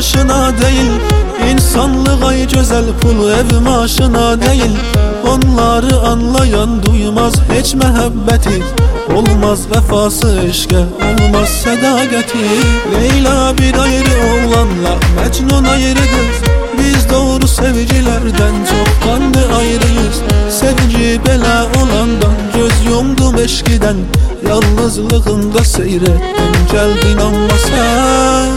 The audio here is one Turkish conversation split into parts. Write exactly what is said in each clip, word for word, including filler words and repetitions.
başına değil, İnsanlık ay güzel pul ev maaşına değil. Onları anlayan duymaz hiç mehabbeti, olmaz vefası eşke, olmaz sadakati. Leyla bir ayrı oğlanla Mecnun ayrı kız, biz doğru sevicilerden çok kanlı ayrıyız. Sevgi bela olandan göz yumdum eşkiden, yalnızlığımda seyrettim geldin ama sen.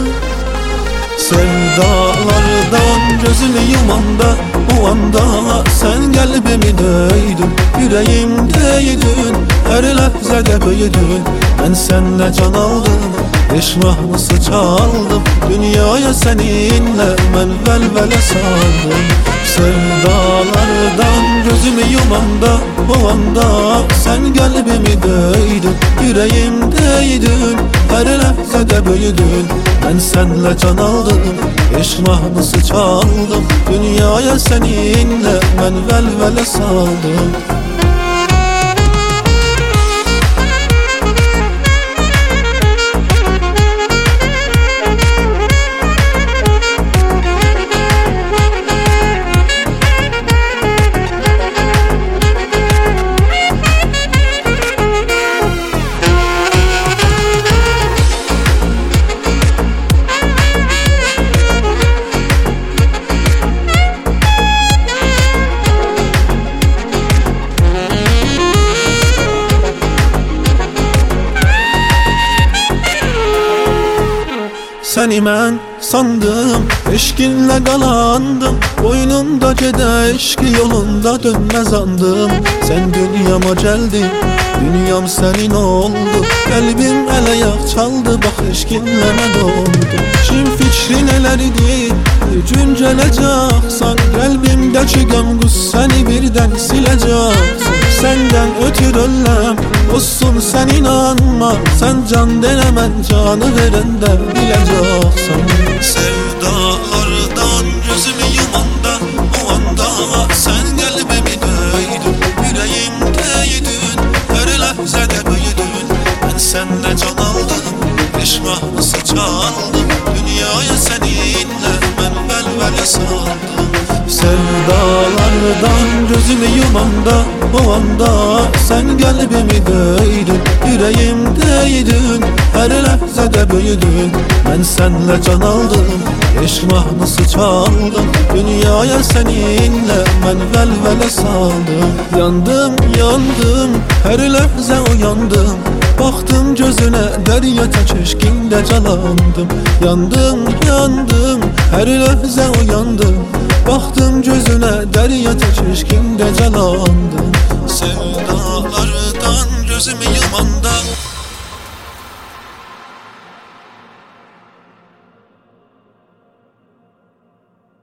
Sevdalardan gözümü yumanda, o anda sen kalbimi döydün, yüreğimdeydin, her lehzede büyüdün. Ben seninle can aldım, eş mahnısı çaldım, dünyaya seninle ben velvele saldım. Sevdalardan gözümü yumanda, o anda sen kalbimi döydün, yüreğimdeydin, her lehzede büyüdün. Ben seninle can aldım, eş mahnısı çaldım, dünyaya seninle ben velvele saldım. Seni mən sandım, eşkinlə qalandım, boynumda gedə eşki yolunda dönməz andım. Sen dünyama gəldin, dünyam senin oldu, qəlbim əl-ayaq çaldı, bax eşkinlə mən doldu. Kim fikrin elərdi, gün gələcəksən, qəlbimdəki qəm qüssəni birdən siləcəksən. Senden ötür öləm, olsun sen inanma, sen can denemən canı verende bileceksin. Sevdalardan gözümü yumanda, o anda sen kalbimi döydün, yüreğimdeydin, her lehzede büyüdün. Ben seninle can aldım, eş mahnısı çaldım, dünyaya seninle ben velvele saldım. Sevdalardan gözümü yumanda, o anda sen kalbimi döydün, yüreğimdeydin, her lehzede büyüdün. Ben seninle can aldım, eş mahnısı çaldım, dünyaya seninle ben velvele saldım. Yandım, yandım, her lehze uyandım, baktım gözüne derya çeşkinde calandım. Yandım, yandım, her lehze uyandım, baktım gözüne derya çeşkinde calandım. Sevdalardan gözümü yumanda,